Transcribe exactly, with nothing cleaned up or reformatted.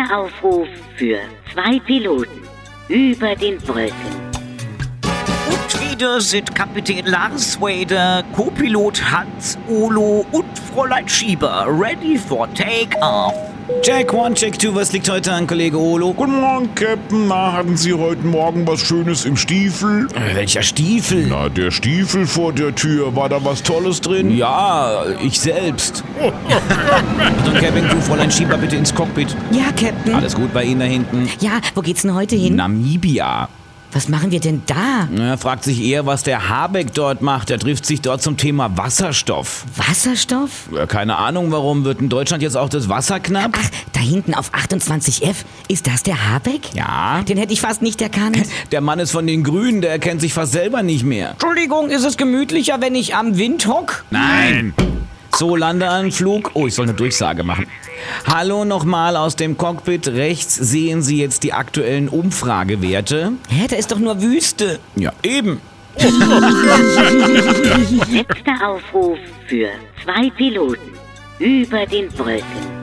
Letzter Aufruf für zwei Piloten über den Wolken. Und wieder sind Kapitän Lars Wader, Co-Pilot Hans Olo und Fräulein Schieber ready for take-off. Check one, check two, was liegt heute an, Kollege Olo? Guten Morgen, Captain. Na, hatten Sie heute Morgen was Schönes im Stiefel? Äh, welcher Stiefel? Na, der Stiefel vor der Tür. War da was Tolles drin? Ja, ich selbst. Also, Captain, du, Fräulein Schieber, bitte ins Cockpit. Ja, Captain. Alles gut bei Ihnen da hinten? Ja, wo geht's denn heute hin? Namibia. Was machen wir denn da? Er fragt sich eher, was der Habeck dort macht. Er trifft sich dort zum Thema Wasserstoff. Wasserstoff? Ja, keine Ahnung, warum. Wird in Deutschland jetzt auch das Wasser knapp? Ach, da hinten auf achtundzwanzig F. Ist das der Habeck? Ja. Den hätte ich fast nicht erkannt. Der Mann ist von den Grünen, der erkennt sich fast selber nicht mehr. Entschuldigung, ist es gemütlicher, wenn ich am Wind hock? Nein. So, Landeanflug. Oh, ich soll eine Durchsage machen. Hallo nochmal aus dem Cockpit. Rechts sehen Sie jetzt die aktuellen Umfragewerte. Hä, da ist doch nur Wüste. Ja, eben. Letzter Aufruf für zwei Piloten über den Wolken.